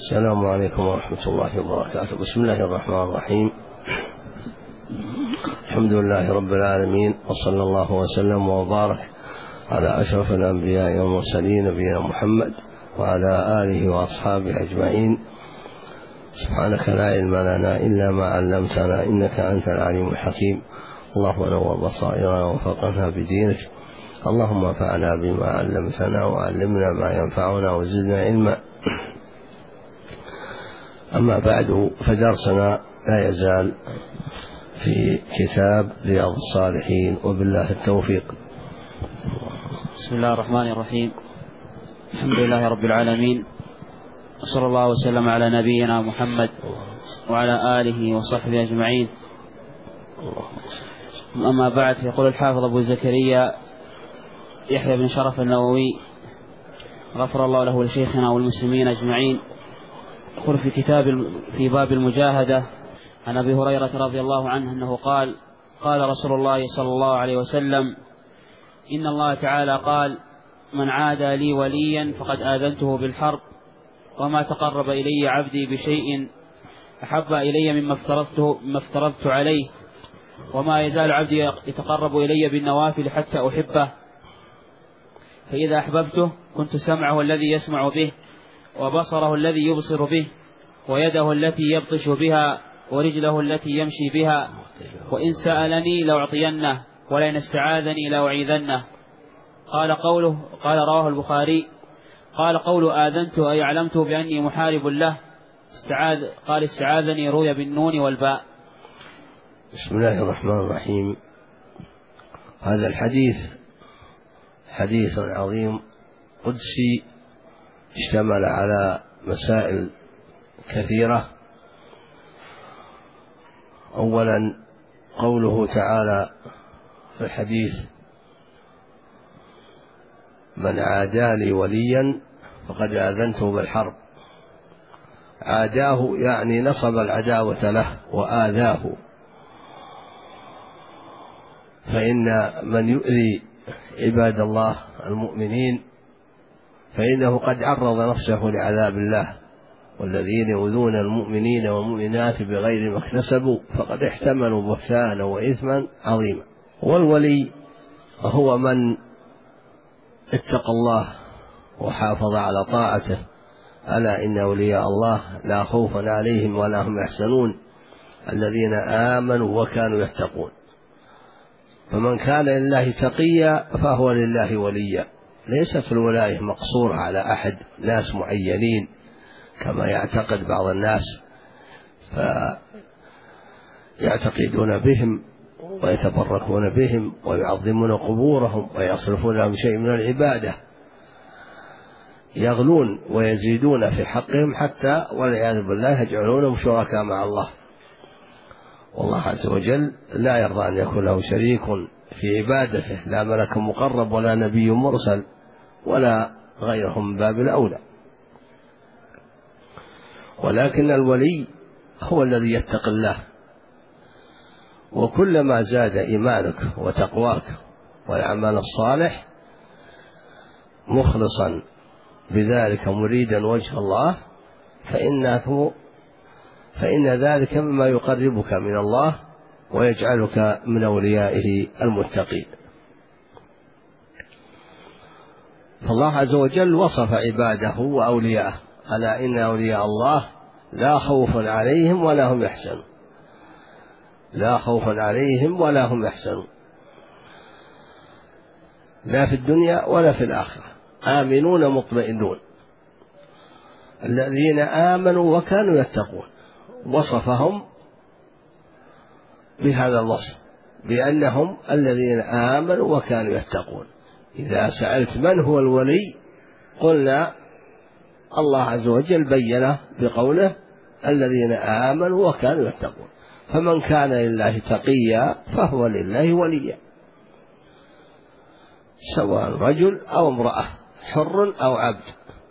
السلام عليكم ورحمة الله وبركاته. بسم الله الرحمن الرحيم. الحمد لله رب العالمين، وصلى الله وسلم وبارك على أشرف الأنبياء والمرسلين نبينا محمد وعلى آله وأصحابه أجمعين. سبحانك لا علم لنا إلا ما علمتنا إنك أنت العليم الحكيم. اللهم نور بصائرنا وفقنا بدينك. اللهم انفعنا بما علمتنا وعلمنا ما ينفعنا وزدنا علما. أما بعد، فدرسنا لا يزال في كتاب رياض الصالحين، وبالله التوفيق. بسم الله الرحمن الرحيم. الحمد لله رب العالمين، وصلى الله وسلم على نبينا محمد وعلى آله وصحبه أجمعين. أما بعد، يقول الحافظ أبو زكريا يحيى بن شرف النووي غفر الله له ولشيخنا والمسلمين أجمعين، يقول في باب المجاهدة عن أبي هريرة رضي الله عنه أنه قال: قال رسول الله صلى الله عليه وسلم: إن الله تعالى قال: من عادى لي وليا فقد آذنته بالحرب، وما تقرب إلي عبدي بشيء أحب إلي مما افترضت عليه، وما يزال عبدي يتقرب إلي بالنوافل حتى أحبه، فإذا أحببته كنت سمعه الذي يسمع به، وبصره الذي يبصر به، ويده التي يبطش بها، ورجله التي يمشي بها، وإن سألني لأعطينه، ولئن استعاذني لأعيذنه. قال رواه البخاري. قال قول آذنت أي علمت بأني محارب له. قال استعاذني روي بالنون والباء. بسم الله الرحمن الرحيم. هذا الحديث حديث عظيم قدسي، اشتمل على مسائل كثيرة. أولا، قوله تعالى في الحديث: من عادى لي وليا فقد آذنته بالحرب. عاداه يعني نصب العداوة له وآذاه، فإن من يؤذي عباد الله المؤمنين فإنه قد عرض نفسه لعذاب الله، والذين يؤذون المؤمنين والمؤمنات بغير ما اكتسبوا فقد احتملوا بهتانا وإثما عظيما. والولي هو من اتقى الله وحافظ على طاعته. ألا إن أولياء الله لا خوف عليهم ولا هم يحزنون الذين آمنوا وكانوا يتقون. فمن كان لله تقيا فهو لله وليا. ليست الولاية مقصورة على أحد ناس معينين كما يعتقد بعض الناس، فيعتقدون بهم ويتبركون بهم ويعظمون قبورهم ويصرفون لهم شيء من العبادة، يغلون ويزيدون في حقهم حتى والعياذ بالله يجعلونهم شركاء مع الله. والله عز وجل لا يرضى أن يكون له شريك في عبادته، لا ملك مقرب ولا نبي مرسل ولا غيرهم من باب الأولى. ولكن الولي هو الذي يتقي الله، وكلما زاد إيمانك وتقواك والعمل الصالح مخلصا بذلك مريدا وجه الله فإن ذلك مما يقربك من الله ويجعلك من أوليائه المتقين. فالله عز وجل وصف عباده وأولياءه: ألا إن أولياء الله لا خوف عليهم ولا هم يحزنون. لا خوف عليهم ولا هم يحزنون، لا في الدنيا ولا في الآخرة، آمنون مطمئنون. الذين آمنوا وكانوا يتقون، وصفهم بهذا الوصف بأنهم الذين آمنوا وكانوا يتقون. إذا سألت من هو الولي قلنا الله عز وجل بينه بقوله: الذين آمنوا وكانوا يتقون. فمن كان لله تقيا فهو لله وليا، سواء رجل أو امرأة، حر أو عبد،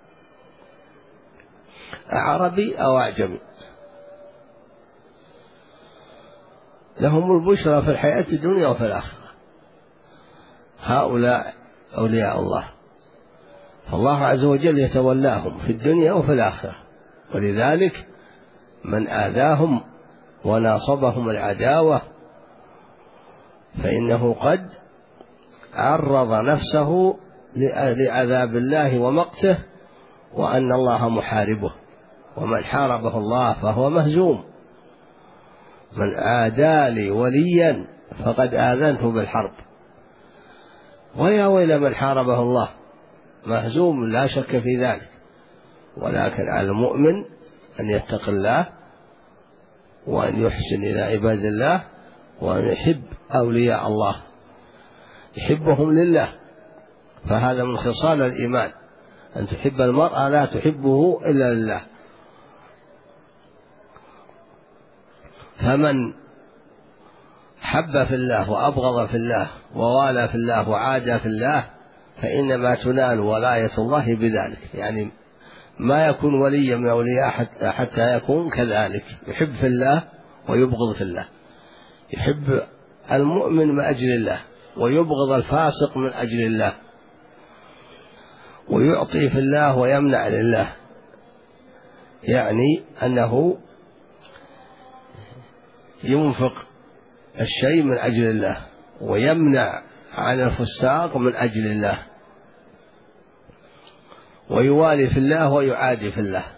عربي أو أعجمي، لهم البشرى في الحياة الدنيا وفي الآخرة. هؤلاء أولياء الله، فالله عز وجل يتولاهم في الدنيا وفي الآخرة، ولذلك من آذاهم وناصبهم العداوة فإنه قد عرض نفسه لعذاب الله ومقته، وأن الله محاربه، ومن حاربه الله فهو مهزوم. من عادى لي وليا فقد آذنته بالحرب. ويا ويل من حاربه الله، مهزوم لا شك في ذلك. ولكن على المؤمن أن يتق الله وأن يحسن إلى عباد الله وأن يحب أولياء الله، يحبهم لله، فهذا من خصال الإيمان، أن تحب المرء لا تحبه إلا لله. فمن حب في الله وأبغض في الله ووالى في الله وعادى في الله فإنما تنال ولاية الله بذلك. يعني ما يكون وليا من أولياء حتى يكون كذلك، يحب في الله ويبغض في الله، يحب المؤمن من أجل الله ويبغض الفاسق من أجل الله، ويعطي في الله ويمنع لله، يعني أنه ينفق الشيء من أجل الله ويمنع عن الفساق من أجل الله، ويوالي في الله ويعادي في الله،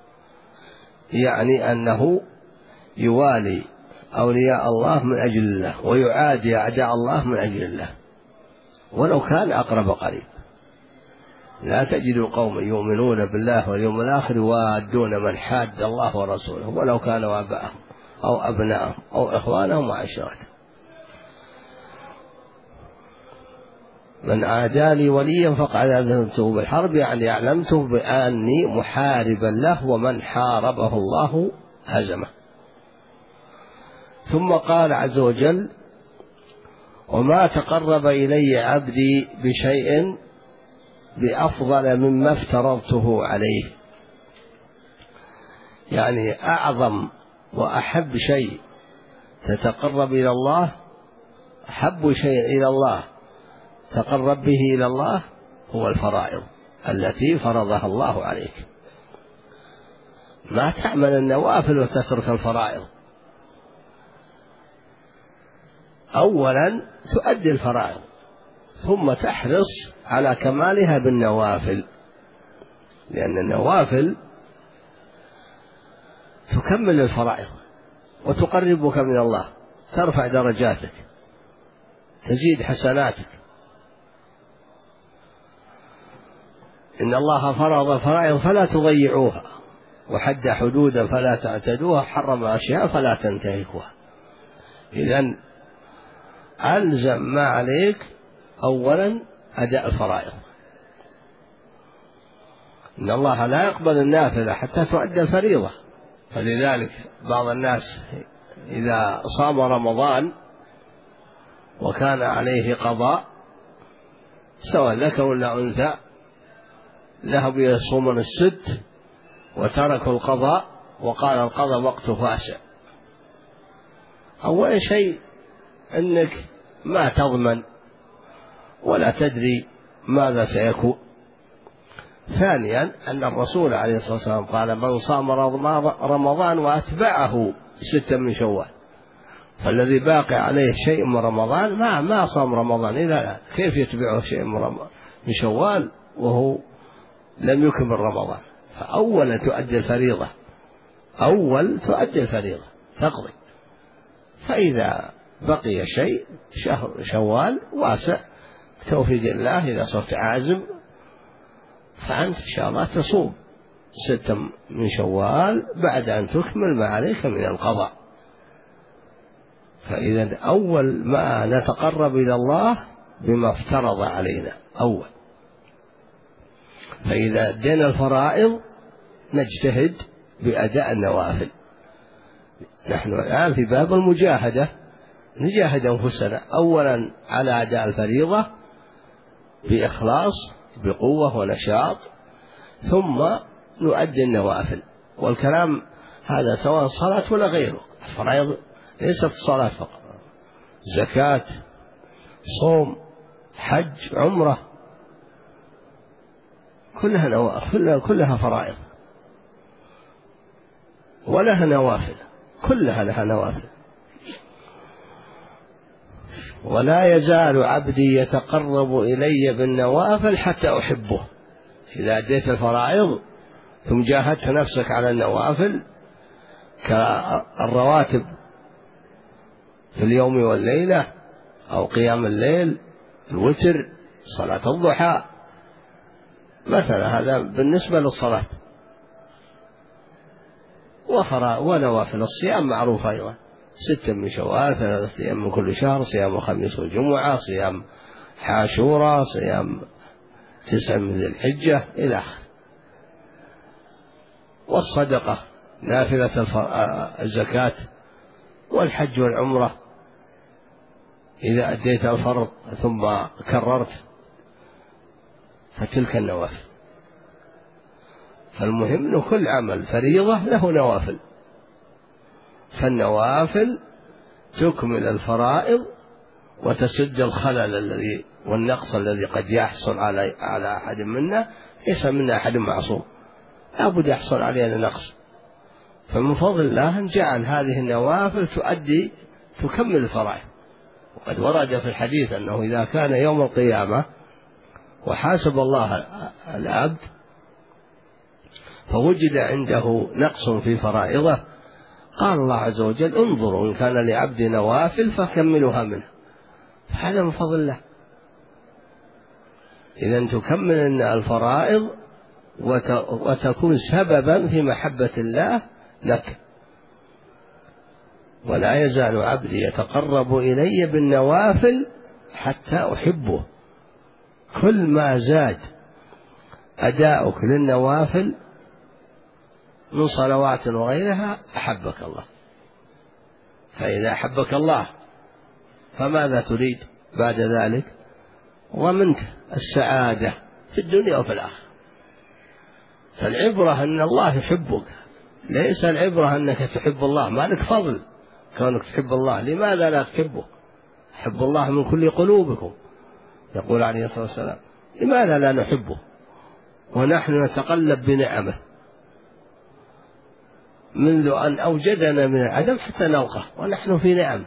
يعني أنه يوالي أولياء الله من أجل الله ويعادي أعداء الله من أجل الله ولو كان أقرب قريب. لا تجد قوم يؤمنون بالله واليوم الآخر يوادون من حاد الله ورسوله ولو كانوا آباءهم أو أبناءهم أو إخوانهم وعشيرتهم. من عادى لي وليا فقد آذنته بالحرب، يعني أعلمته بأني محاربا له، ومن حاربه الله هزمه. ثم قال عز وجل: وما تقرب إلي عبدي بشيء بأفضل مما افترضته عليه. يعني أعظم وأحب شيء تتقرب إلى الله، أحب شيء إلى الله تقرب به إلى الله هو الفرائض التي فرضها الله عليك. ما تعمل النوافل وتترك الفرائض. أولا تؤدي الفرائض ثم تحرص على كمالها بالنوافل، لأن النوافل تكمل الفرائض وتقربك من الله، ترفع درجاتك، تزيد حسناتك. إن الله فرض الفرائض فلا تضيعوها، وحد حدودا فلا تعتدوها، حرم أشياء فلا تنتهكوها. إذن ألزم ما عليك أولا أداء الفرائض. إن الله لا يقبل النافلة حتى تؤدى الفريضة، فلذلك بعض الناس إذا صام رمضان وكان عليه قضاء سواء ذكر ولا أنثى ذهبوا يصومون الست وتركوا القضاء وقال القضاء وقته فاسع. أول شيء أنك ما تضمن ولا تدري ماذا سيكون. ثانيا أن الرسول عليه الصلاة والسلام قال: من صام رمضان وأتبعه 6 من شوال، فالذي باقي عليه شيء من رمضان ما صام رمضان، إذا كيف يتبعه شيء من شوال وهو لم يكمل رمضان؟ فأولا تؤدي الفريضة، تؤدي الفريضة تقضي، فإذا بقي شيء شهر شوال واسع توفيق الله، إذا صرت عازم فأنت إن شاء الله تصوم 6 من شوال بعد أن تكمل ما عليك من القضاء. فإذا أول ما نتقرب إلى الله بما افترض علينا أول، فإذا أدينا الفرائض نجتهد بأداء النوافل. نحن الآن في باب المجاهدة، نجاهد أنفسنا أولا على أداء الفريضة بإخلاص بقوة ونشاط، ثم نؤدي النوافل. والكلام هذا سواء صلاة ولا غيره، الفرائض ليست الصلاة فقط، زكاة، صوم، حج، عمرة، كلها فرائض. ولها نوافل، كلها لها نوافل. ولا يزال عبدي يتقرب إلي بالنوافل حتى أحبه. إذا أديت الفرائض ثم جاهدت نفسك على النوافل كالرواتب في اليوم والليلة أو قيام الليل، الوتر، صلاة الضحى مثلا، هذا بالنسبة للصلاة. ونوافل الصيام معروف أيضا، 6 من شوال، 3 أيام من كل شهر، صيام الخميس والجمعة، صيام عاشوراء، صيام 9 من ذي الحجة إلى آخره. والصدقة، نافلة الزكاة، والحج والعمرة إذا أديت الفرض ثم كررت، فتلك النوافل. فالمهم أن كل عمل فريضة له نوافل، فالنوافل تكمل الفرائض وتسد الخلل الذي والنقص الذي قد يحصل على أحد منا. ليس منا أحد معصوم، لا بد يحصل علينا نقص. فمن فضل الله أن جعل هذه النوافل تكمل الفرائض. وقد ورد في الحديث أنه إذا كان يوم القيامة وحاسب الله العبد فوجد عنده نقص في فرائضه، قال الله عز وجل: انظروا إن كان لعبد نوافل فكملوها منه. هذا من فضل الله. إذن تكمل الفرائض وتكون سببا في محبة الله لك. ولا يزال عبدي يتقرب إلي بالنوافل حتى أحبه. كل ما زاد أداؤك للنوافل من صلوات وغيرها أحبك الله. فإذا أحبك الله فماذا تريد بعد ذلك؟ ضمنت السعادة في الدنيا وفي الآخرة. فالعبرة أن الله يحبك، ليس العبرة أنك تحب الله. ما لك فضل كونك تحب الله، لماذا لا تحبه؟ حب الله من كل قلوبكم، يقول عليه الصلاة والسلام: لماذا لا نحبه ونحن نتقلب بنعمه منذ أن أوجدنا من العدم حتى نلقاه ونحن في نعم.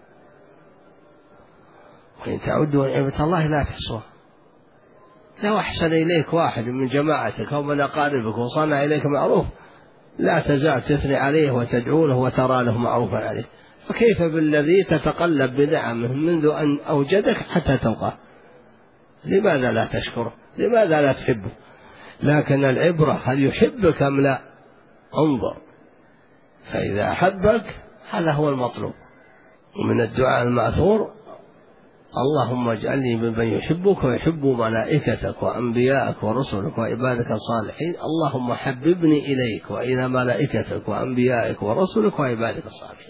وإن تعدوا نعمة الله لا تحصوها. لو أحسن إليك واحد من جماعتك أو من أقاربك وصنع إليك معروف لا تزال تثني عليه وتدعونه وترى له معروفا عليه، فكيف بالذي تتقلب بنعمه منذ أن أوجدك حتى تلقاه؟ لماذا لا تشكره؟ لماذا لا تحبه؟ لكن العبرة هل يحبك أم لا؟ انظر، فإذا أحبك هذا هو المطلوب. ومن الدعاء المأثور: اللهم اجعلني ممن يحبك ويحب ملائكتك وأنبياءك ورسلك وعبادك الصالحين، اللهم حببني إليك وإلى ملائكتك وأنبيائك ورسلك وعبادك الصالحين.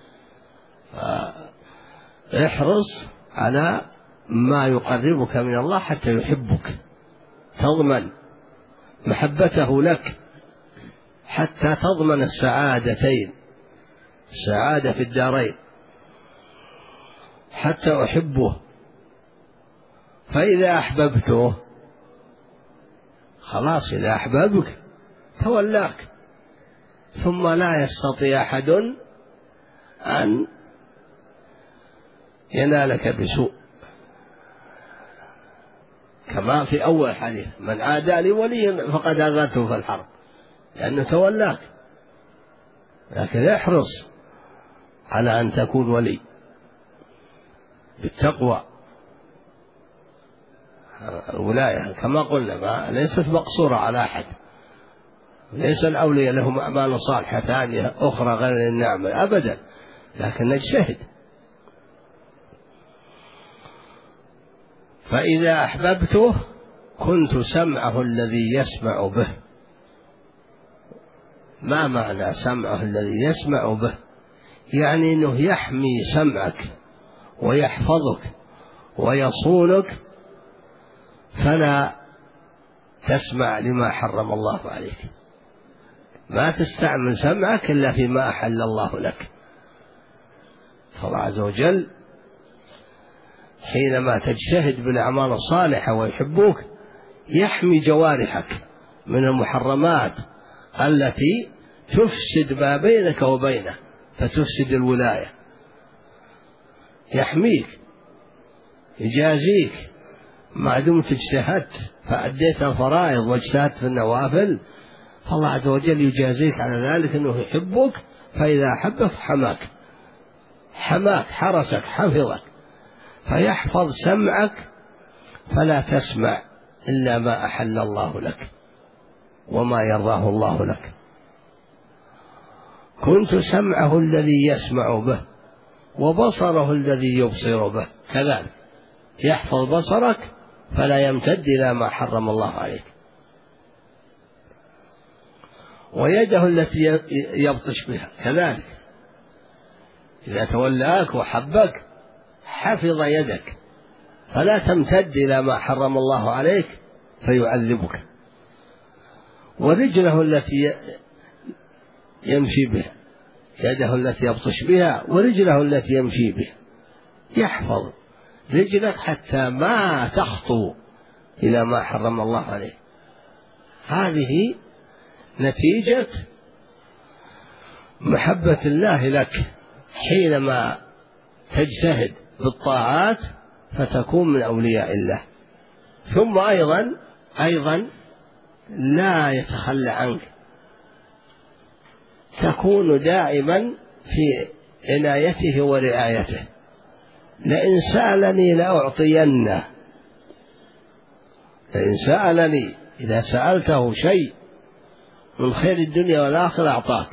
احرص على ما يقربك من الله حتى يحبك، تضمن محبته لك حتى تضمن السعادتين، السعادة في الدارين، حتى أحبه. فإذا أحببته خلاص، إذا أحببك تولاك، ثم لا يستطيع أحد أن ينالك بسوء، كما في أول حديث: من عادى لي وليا فقد آذنته في الحرب، لأنه تولاك. لكن احرص على أن تكون ولي بالتقوى. الولاية كما قلنا ليست مقصورة على أحد، ليس الأولياء لهم أعمال صالحة ثانية أخرى غير النعمة أبدا، لكن نجتهد. فإذا أحببته كنت سمعه الذي يسمع به. ما معنى سمعه الذي يسمع به؟ يعني أنه يحمي سمعك ويحفظك ويصونك فلا تسمع لما حرم الله عليك. ما تستعمل سمعك إلا فيما أحل الله لك. فالله عز وجل حينما تجتهد بالأعمال الصالحة ويحبوك يحمي جوارحك من المحرمات التي تفسد ما بينك وبينه فتفسد الولاية. يحميك يجازيك ما دمت اجتهدت فأديت الفرائض واجتهدت في النوافل، فالله عز وجل يجازيك على ذلك أنه يحبك، فإذا أحبك حماك حرسك حفظك، فيحفظ سمعك فلا تسمع إلا ما أحل الله لك وما يرضاه الله لك. كنت سمعه الذي يسمع به وبصره الذي يبصر به، كذلك يحفظ بصرك فلا يمتد إلى ما حرم الله عليك، ويده التي يبطش بها كذلك، إذا تولاك وحبك حفظ يدك فلا تمتد إلى ما حرم الله عليك فيعذبك. ورجله التي يمشي بها، يده التي يبطش بها ورجله التي يمشي بها، يحفظ رجلك حتى ما تخطو إلى ما حرم الله عليه. هذه نتيجة محبة الله لك حينما تجتهد بالطاعات فتكون من أولياء الله. ثم أيضا لا يتخلى عنك، تكون دائما في عنايته ورعايته. لئن سألني لأعطينه، لئن سألني، إذا سألته شيء من خير الدنيا والآخرة أعطاك،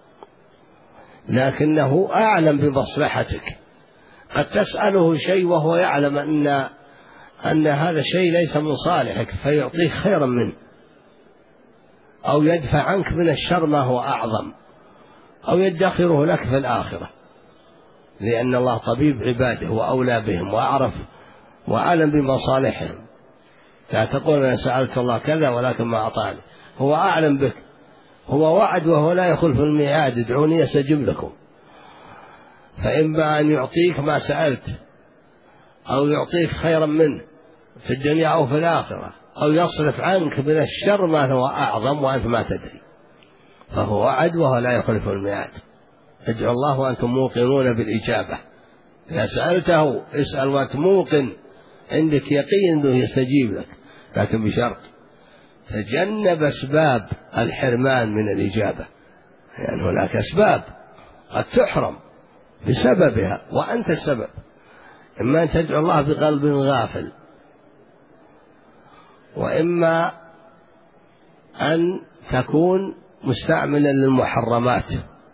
لكنه أعلم بمصلحتك. قد تسأله شيء وهو يعلم أن هذا الشيء ليس من صالحك فيعطيك خيرا منه، أو يدفع عنك من الشر ما هو أعظم، أو يدخره لك في الآخرة، لأن الله طبيب عباده وأولى بهم وأعرف وأعلم بمصالحهم. لا تقول أنا سألت الله كذا ولكن ما أعطاني، هو أعلم بك، هو وعد وهو لا يخلف الميعاد، ادعوني أستجب لكم. فإما أن يعطيك ما سألت، أو يعطيك خيرا منه في الدنيا أو في الآخرة، أو يصرف عنك من الشر ما هو أعظم وأنت ما تدري، فهو وعد وهو لا يخلف الميعاد. ادعوا الله وأنتم موقنون بالإجابة. إذا سألته اسأل وأنت موقن عندك يقين أنه يستجيب لك، لكن بشرط تجنب أسباب الحرمان من الإجابة، لأن يعني هناك أسباب قد تحرم بسببها وأنت السبب. إما أن تدعو الله بقلب غافل، وإما أن تكون مستعملا للمحرمات.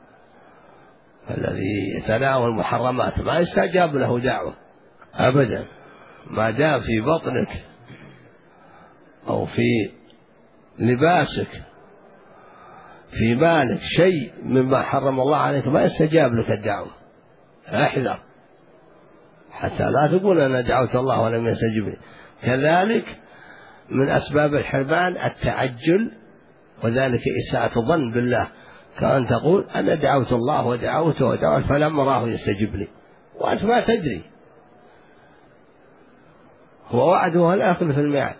الذي يتناول المحرمات ما يستجاب له دعوة أبدا، ما دام في بطنك أو في لباسك في مالك شيء مما حرم الله عليك ما يستجاب لك الدعوة. احذر حتى لا تقول أنا دعوت الله ولم يستجب لي. كذلك من أسباب الحرمان التعجل، وذلك إساءة الظن بالله، كأن تقول أنا دعوت الله ودعوته فلم أراه يستجب لي، وأنت ما تدري، هو وعده ولا يخلف الميعاد.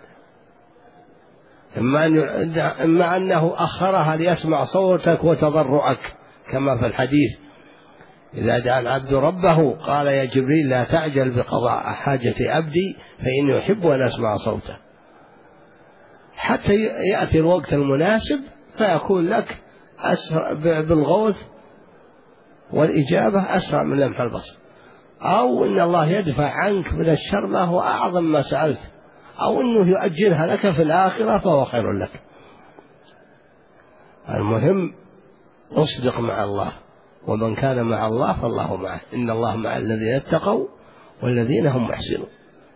إما أنه أخرها ليسمع صوتك وتضرعك، كما في الحديث إذا دعا العبد ربه قال يا جبريل لا تعجل بقضاء حاجة عبدي فإني أحب أن أسمع صوته، حتى يأتي الوقت المناسب فيكون لك أسرع بالغوث والإجابة أسرع من لمح البصر. أو إن الله يدفع عنك من الشر ما هو أعظم ما سألت، أو أنه يؤجلها لك في الآخرة فهو خير لك. المهم اصدق مع الله، ومن كان مع الله فالله معه، إن الله مع الذين اتقوا والذين هم محسنون.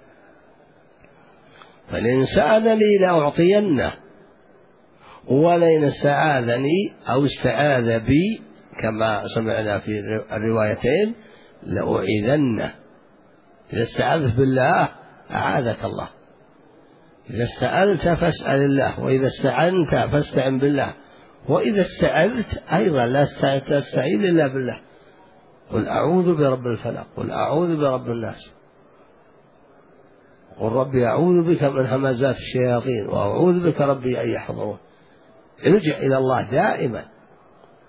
فلئن سألني لأعطينه، ولئن استعاذني أو استعاذ بي كما سمعنا في الروايتين لأعيذنه. إذا استعاذت بالله أعاذك الله، إذا استعذت فاسأل الله، وإذا استعنت فاستعن بالله، وإذا استعذت أيضا لا تستعيذ إلا بالله. قل أعوذ برب الفلق، قل أعوذ برب الناس، قل ربي أعوذ بك من همزات الشياطين، وأعوذ بك ربي أن يحضرون. ارجع إلى الله دائما،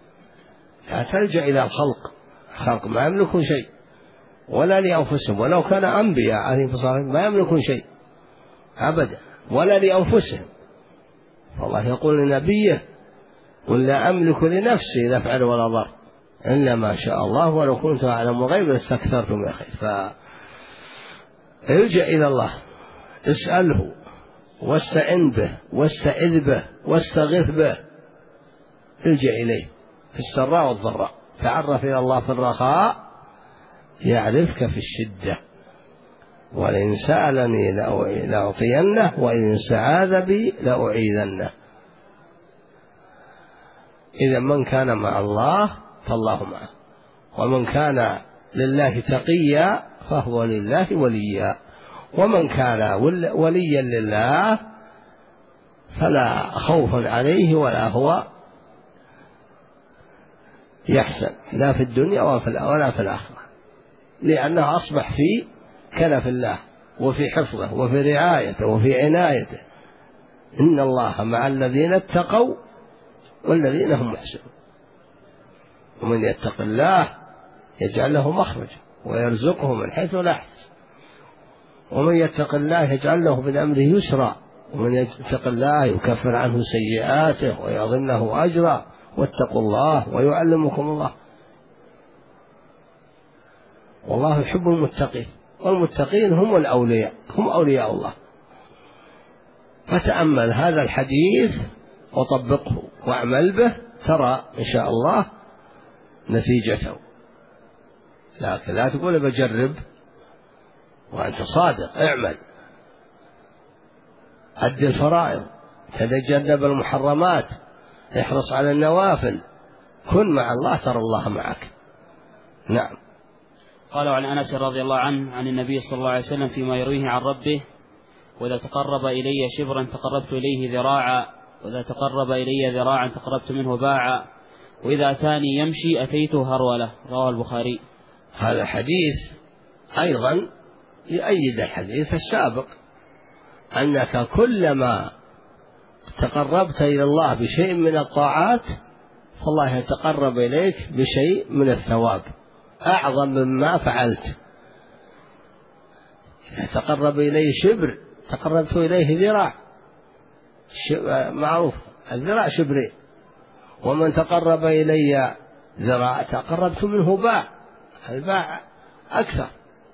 تلجأ إلى الخلق ما يملكون شيء ولا لأنفسهم، ولو كان أنبياء عليهم الصلاة والسلام ما يملكون شيء أبدا ولا لأنفسهم. فالله يقول لنبيه: قل لا أملك لنفسي نفعا ولا ضر إلا ما شاء الله ولو كنت أعلم الغيب لاستكثرت من الخير. فالجأ إلى الله، اسأله واستعن به واستعذ به واستغث به، الجأ إليه في السراء والضراء. تعرف إلى الله في الرخاء يعرفك في الشدة، ولئن سألني لأعطينه وإن استعاذ بي لأعيذنه. إذا من كان مع الله فالله معه، ومن كان لله تقيا فهو لله وليا، ومن كان وليا لله فلا خوف عليه ولا هو يحزن لا في الدنيا ولا في الآخرة، لأنه أصبح في كنف الله وفي حفظه وفي رعايته وفي عنايته. إن الله مع الذين اتقوا والذين هم محسنون. ومن يتق الله يجعل له مخرجا ويرزقه من حيث لا يحتسب، ومن يتق الله يجعل له من أمره يسرا، ومن يتق الله يكفر عنه سيئاته ويعظم له أجرا، واتقوا الله ويعلمكم الله، والله يحب المتقين، والمتقين هم الأولياء، هم أولياء الله. فتأمل هذا الحديث وطبقه واعمل به، ترى إن شاء الله نتيجته. لكن لا تقول بجرب وأنت صادق. اعمل، أد الفرائض، تتجنب المحرمات، احرص على النوافل، كن مع الله ترى الله معك. نعم. قالوا عن أنس رضي الله عنه عن النبي صلى الله عليه وسلم فيما يرويه عن ربه: وإذا تقرب إلي شبرا تقربت إليه ذراعا، وإذا تقرب إلي ذراعا تقربت منه باعا، وإذا أتاني يمشي أتيته هرولة. رواه البخاري. هذا حديث أيضا يؤيد الحديث السابق، أنك كلما تقربت إلى الله بشيء من الطاعات فالله يتقرب إليك بشيء من الثواب أعظم مما فعلت. إذا تقرب إليه شبر تقربت إليه ذراع، معروف الذراع شبرين، ومن تقرب إلي ذراع تقربت منه باع، الباع أكثر.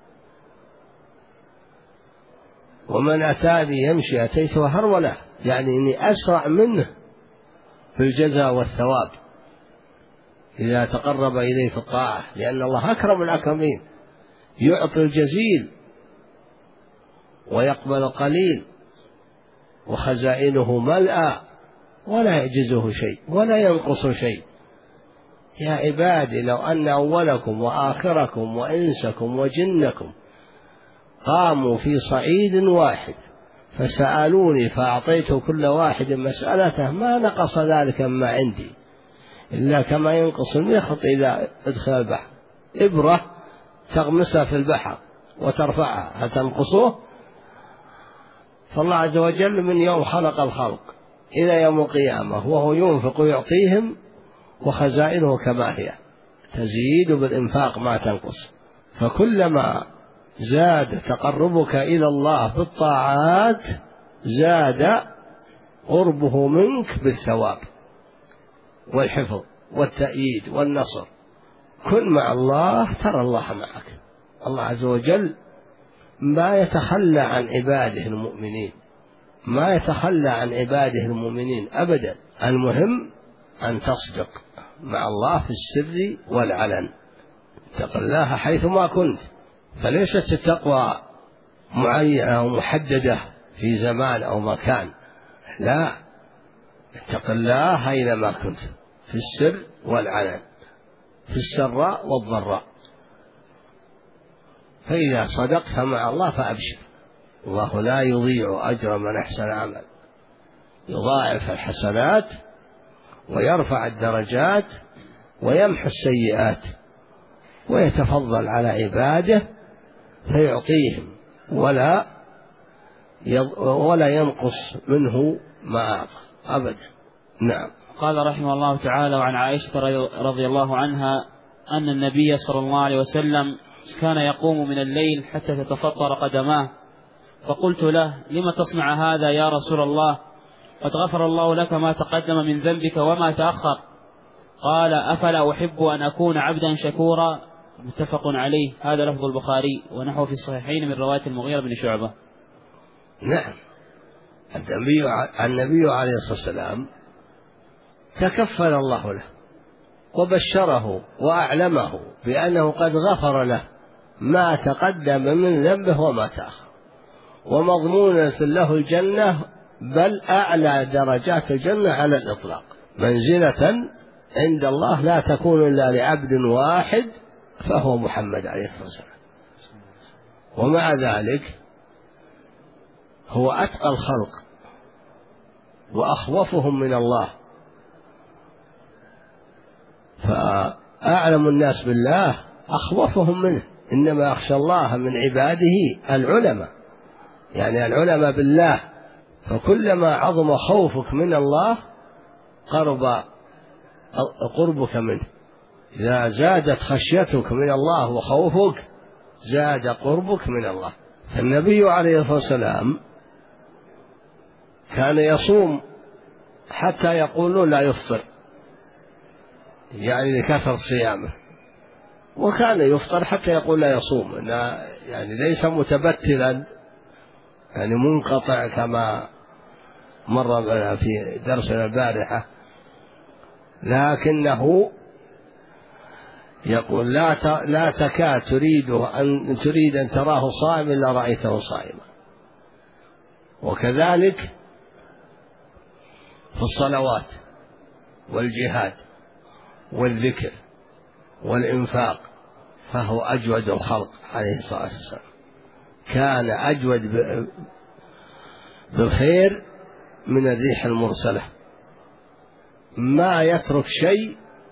ومن أتاني يمشي أتيته هرولة، يعني إني أسرع منه في الجزاء والثواب إذا تقرب إليه في الطاعة، لأن الله أكرم الأكرمين، يعطي الجزيل ويقبل القليل، وخزائنه ملأى ولا يعجزه شيء ولا ينقص شيء. يا عبادي لو أن أولكم وآخركم وإنسكم وجنكم قاموا في صعيد واحد فسألوني فأعطيت كل واحد مسألته ما نقص ذلك مما عندي إلا كما ينقص المخيط إذا أدخل البحر. إبرة تغمسها في البحر وترفعها هل تنقصه؟ فالله عز وجل من يوم خلق الخلق إلى يوم القيامة وهو ينفق ويعطيهم، وخزائنه كما هي تزيد بالإنفاق ما تنقص. فكلما زاد تقربك إلى الله بالطاعات زاد قربه منك بالثواب والحفظ والتأييد والنصر. كن مع الله ترى الله معك. الله عز وجل ما يتخلى عن عباده المؤمنين، ما يتخلى عن عباده المؤمنين أبدا. المهم أن تصدق مع الله في السر والعلن، اتق الله حيثما كنت. فليست التقوى معينة أو محددة في زمان أو مكان، لا، اتق الله أينما كنت في السر والعلن، في السراء والضراء. فإذا صدقت مع الله فأبشر، الله لا يضيع أجر من أحسن عمل، يضاعف الحسنات ويرفع الدرجات ويمحو السيئات ويتفضل على عباده فيعطيهم ولا ينقص منه ما أعطى أبدا. نعم. قال رحمه الله تعالى: وعن عائشة رضي الله عنها أن النبي صلى الله عليه وسلم كان يقوم من الليل حتى تتفطر قدماه، فقلت له: لم تصنع هذا يا رسول الله؟ قد غفر الله لك ما تقدم من ذنبك وما تأخر. قال: أفلا أحب أن أكون عبدا شكورا. متفق عليه. هذا لفظ البخاري ونحو في الصحيحين من رواية المغيرة بن شعبة. نعم، النبي عليه الصلاة والسلام تكفل الله له وبشره وأعلمه بأنه قد غفر له ما تقدم من ذنبه وما تأخر، ومضمونة له الجنة، بل أعلى درجات الجنة على الإطلاق، منزلة عند الله لا تكون إلا لعبد واحد فهو محمد عليه الصلاة والسلام. ومع ذلك هو أتقى الخلق وأخوفهم من الله، فأعلم الناس بالله أخوفهم منه. إنما يخشى الله من عباده العلماء، يعني العلماء بالله. فكلما عظم خوفك من الله قربك منه. إذا زادت خشيتك من الله وخوفك زاد قربك من الله. فالنبي عليه الصلاة والسلام كان يصوم حتى يقولون لا يفطر، يعني لكثرة صيامه، وكان يفطر حتى يقول لا يصوم، يعني ليس متبتلا يعني منقطع كما مر في درسنا البارحة، لكنه يقول لا تكاد تريد أن تراه صائم إلا رأيته صائما. وكذلك في الصلوات والجهاد والذكر والإنفاق فهو أجود الخلق عليه الصلاة والسلام. كان أجود بالخير من الريح المرسلة، ما يترك شيء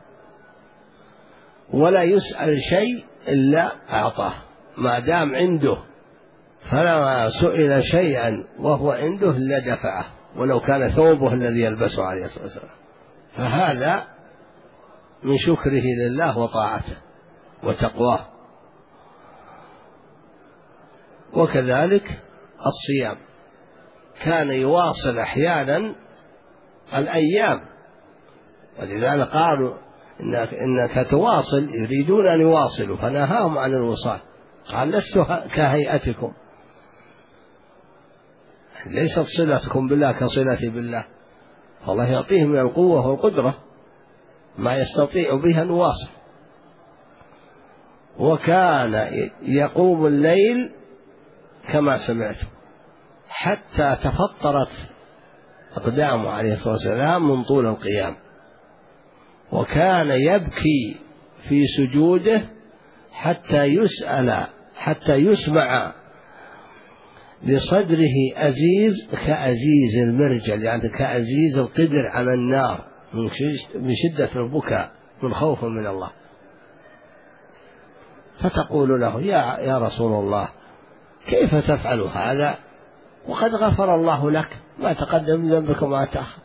ولا يسأل شيء إلا أعطاه ما دام عنده، فلما سئل شيئا وهو عنده إلا دفعه ولو كان ثوبه الذي يلبسه عليه الصلاة والسلام. فهذا من شكره لله وطاعته وتقواه. وكذلك الصيام كان يواصل أحيانا الأيام، ولذلك قالوا إنك تواصل، يريدون أن يواصلوا فنهاهم عن الوصال. قال: لست كهيئتكم، ليست صلتكم بالله كصلتي بالله، فالله يعطيه من القوة والقدرة ما يستطيع بها أن يواصل. وكان يقوم الليل كما سمعتم حتى تفطرت أقدامه عليه الصلاة والسلام من طول القيام، وكان يبكي في سجوده حتى يسمع لصدره أزيز كأزيز المرجل، يعني كأزيز القدر على النار من شدة البكاء من خوف من الله. فتقول له: يا رسول الله، كيف تفعل هذا وقد غفر الله لك ما تقدم من ذنبك وما تأخر؟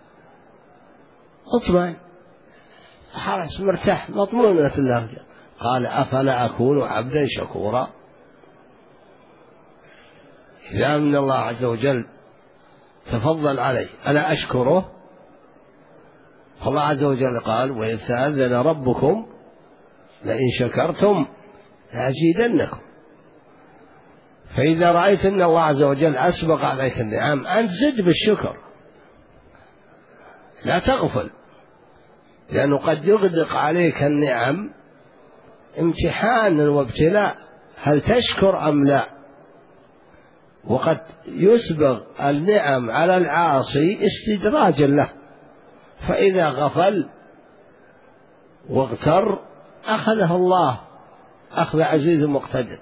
اطمئن، خلاص مرتاح مطمئن في الله. قال: أفلا أكون عبدا شكورا؟ إذا من الله عز وجل تفضل علي ألا أشكره؟ فالله عز وجل قال: وإذ تأذن ربكم لئن شكرتم لأزيدنكم. فإذا رأيت أن الله عز وجل أسبق عليك النعم أنت زد بالشكر، لا تغفل، لأنه قد يغدق عليك النعم امتحان وابتلاء، هل تشكر أم لا؟ وقد يسبغ النعم على العاصي استدراجا له، فإذا غفل واغتر أخذه الله أخذ عزيز مقتدر.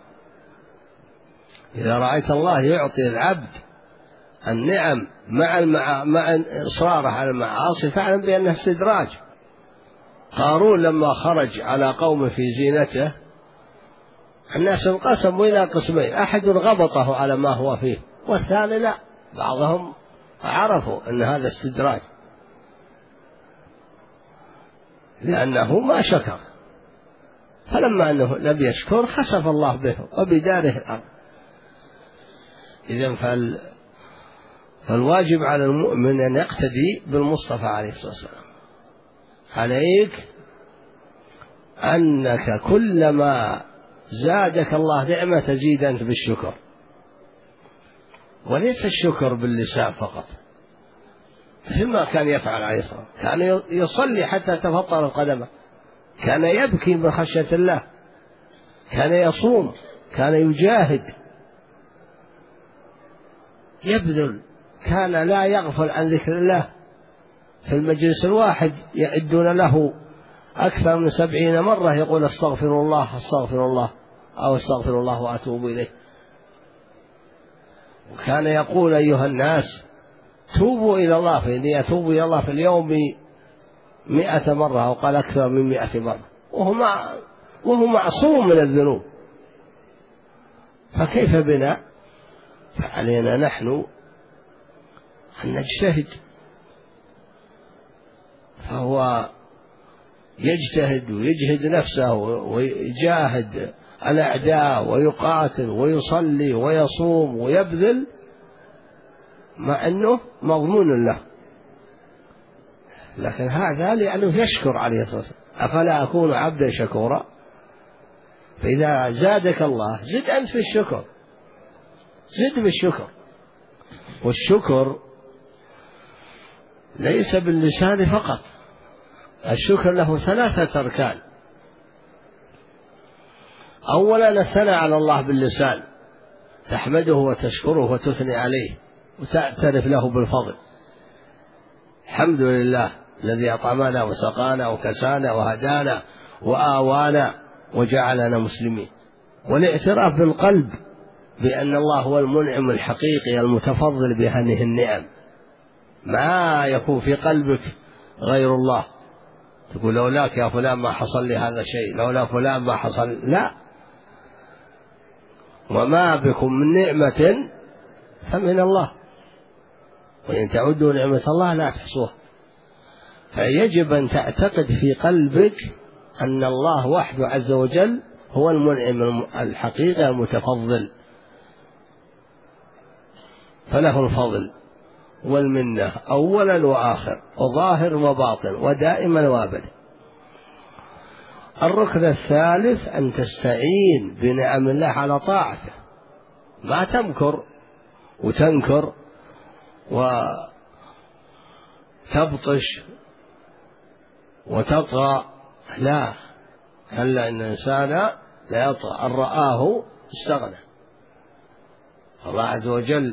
إذا رأيت الله يعطي العبد النعم مع إصراره على المعاصي فاعلم بأنه استدراج. قارون لما خرج على قومه في زينته الناس انقسموا إلى قسمين، أحد غبطه على ما هو فيه والثاني لا، بعضهم عرفوا أن هذا استدراج. لأنه ما شكر، فلما أنه لم يشكر خسف الله به وبداره الأرض. إذن فالواجب على المؤمن أن يقتدي بالمصطفى عليه الصلاة والسلام. عليك أنك كلما زادك الله نعمة تزيد أنت بالشكر، وليس الشكر باللسان فقط، مثل ما كان يفعل عليه الصلاة والسلام. كان يصلي حتى تفطر قدمه، كان يبكي من خشية الله، كان يصوم، كان يجاهد، يبذل، كان لا يغفل عن ذكر الله. في المجلس الواحد يعدون له أكثر من 70 مرة يقول استغفر الله استغفر الله أو استغفر الله وأتوب إليه. وكان يقول أيها الناس توبوا إلى الله فإني أتوب إلى الله في اليوم 100 مرة، أو قال أكثر من 100 مرة، وهو معصوم من الذنوب. فكيف بنا؟ فعلينا نحن أن نجتهد. فهو يجتهد ويجهد نفسه ويجاهد الأعداء ويقاتل ويصلي ويصوم ويبذل، مع أنه مضمون له، لكن هذا لأنه يشكر عليه الصلاة والسلام. أفلا أكون عبدا شكورا؟ فإذا زادك الله زد أنت في الشكر، زد بالشكر. والشكر ليس باللسان فقط، الشكر له 3 أركان. أولا الثناء على الله باللسان، تحمده وتشكره وتثني عليه وتعترف له بالفضل. الحمد لله الذي أطعمنا وسقانا وكسانا وهدانا وآوانا وجعلنا مسلمين. والاعتراف بالقلب بأن الله هو المنعم الحقيقي المتفضل بهذه النعم، ما يكون في قلبك غير الله، تقول لولاك يا فلان ما حصل لي هذا الشيء، لولا فلان ما حصل، لا. وما بكم من نعمة فمن الله، وإن تعدوا نعمة الله لا تحصوها. فيجب أن تعتقد في قلبك أن الله وحده عز وجل هو المنعم الحقيقي المتفضل، فله الفضل والمنة أولا وآخر وظاهر وباطن ودائما وابدا. الركن الثالث أن تستعين بنعم الله على طاعته، ما تمكر وتنكر وتبطش وتطغى، لا، كلا إن الإنسان لا يطغى أن رآه استغنى. الله عز وجل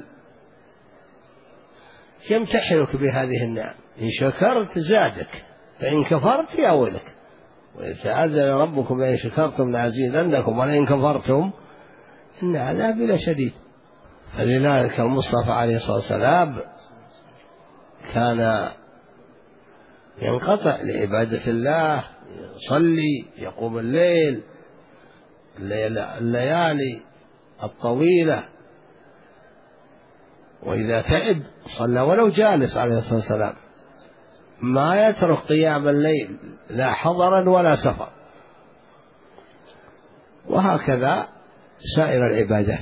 يمتحنك بهذه النعم، إن شكرت زادك، فإن كفرت يا ويلك. وإذ تأذن ربكم لئن شكرتم لأزيدنكم ولئن كفرتم إن عذابي لشديد. فلذلك المصطفى عليه الصلاة والسلام كان ينقطع لعبادة الله، يصلي، يقوم الليالي الطويلة، وإذا تعب صلى ولو جالس عليه الصلاة والسلام، ما يترك قيام الليل لا حضرا ولا سفر. وهكذا سائر العبادات.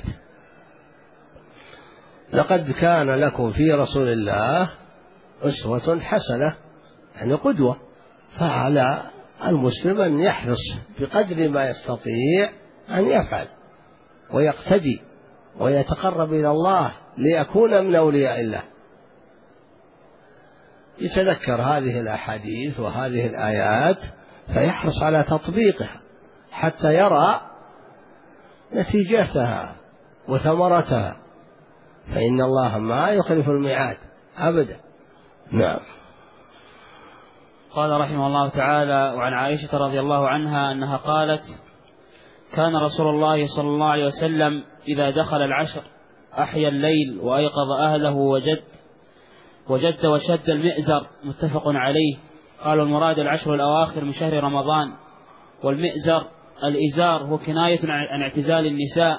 لقد كان لكم في رسول الله أسوة حسنة، يعني قدوة. فعلى المسلم أن يحرص بقدر ما يستطيع أن يفعل ويقتدي ويتقرب إلى الله ليكون من أولياء الله، يتذكر هذه الأحاديث وهذه الآيات فيحرص على تطبيقها حتى يرى نتيجتها وثمرتها، فإن الله ما يخلف الميعاد أبدا. نعم. قال رحمه الله تعالى: وعن عائشة رضي الله عنها أنها قالت: كان رسول الله صلى الله عليه وسلم إذا دخل العشر أحيا الليل وأيقظ أهله وجد وشد المئزر. متفق عليه. قالوا المراد العشر الأواخر من شهر رمضان، والمئزر الإزار هو كناية عن اعتزال النساء.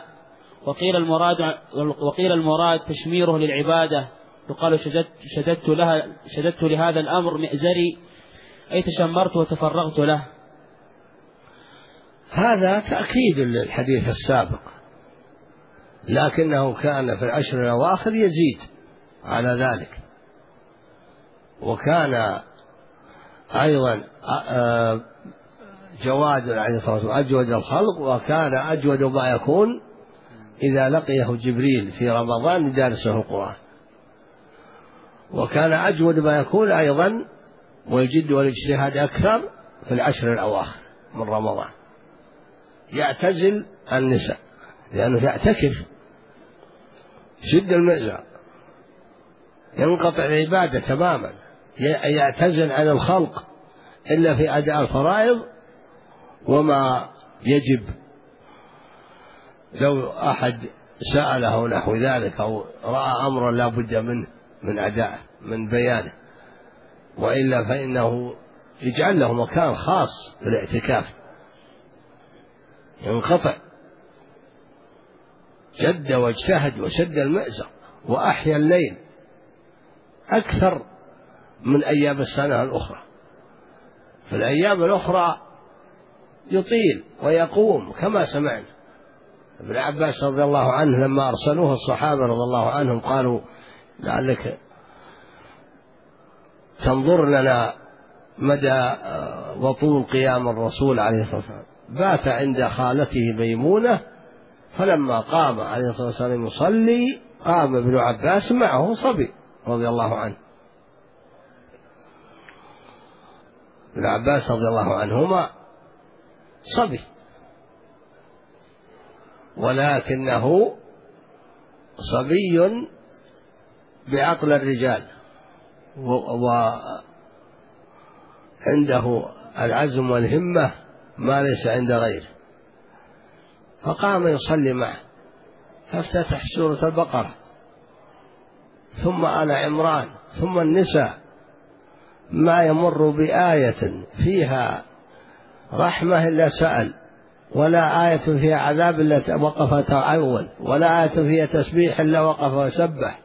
وقيل المراد تشميره للعبادة، يقال شددت لهذا الأمر مئزري، أي تشمرت وتفرغت له. هذا تأكيد للحديث السابق، لكنه كان في العشر الأواخر يزيد على ذلك. وكان أيضا جواد عليه الصلاة والسلام أجود الخلق، وكان أجود ما يكون إذا لقيه جبريل في رمضان يدارسه القرآن، وكان أجود ما يكون أيضا والجد والاجتهاد أكثر في العشر الأواخر من رمضان. يعتزل النساء لأنه يعتكف، شد المئزر، ينقطع العبادة تماما، يعتزل عن الخلق إلا في أداء الفرائض وما يجب. لو أحد سأله نحو ذلك أو رأى أمرا لا بد منه من أدائه من بيانه، وإلا فإنه يجعل له مكان خاص بالاعتكاف، ينقطع، جد واجتهد وشد المئزر وأحيا الليل أكثر من أيام السنة الأخرى. في الأيام الأخرى يطيل ويقوم كما سمعنا. ابن عباس رضي الله عنه لما أرسلوه الصحابة رضي الله عنهم قالوا لعلك تنظر لنا مدى وطول قيام الرسول عليه الصلاة والسلام. بات عند خالته ميمونة، فلما قام عليه الصلاة والسلام يصلي قام ابن عباس معه صبي رضي الله عنه. ابن عباس رضي الله عنهما صبي، ولكنه صبي بعقل الرجال وعنده العزم والهمة ما ليس عند غيره، فقام يصلي معه، فافتتح سورة البقرة ثم آل عمران ثم النساء، ما يمر بآية فيها رحمة إلا سأل، ولا آية فيها عذاب إلا وقف تعول، ولا آية فيها تسبيح إلا وقف وسبح.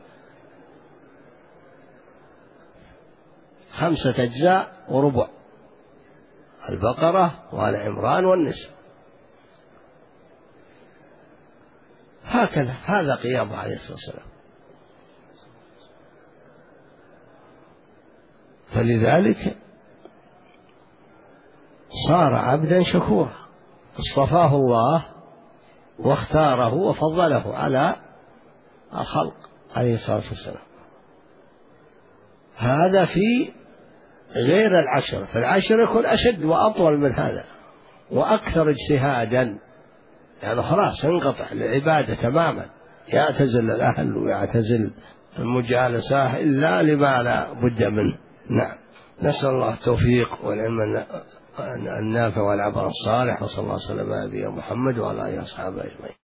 5 أجزاء وربع، البقرة وآل عمران والنساء، هكذا هذا قيامه عليه الصلاة والسلام. فلذلك صار عبدا شكورا، اصطفاه الله واختاره وفضله على الخلق عليه الصلاة والسلام. هذا في غير العشر، في العشر يكون أشد وأطول من هذا وأكثر اجتهادا، يعني خلاص ينقطع العبادة تماما، يعتزل الأهل ويعتزل المجالسة إلا لما لا بد منه. نعم، نسأل الله التوفيق والعلم النافع والعمل الصالح، وصلى الله وسلم على نبينا محمد وعلى آله وصحبه أجمعين.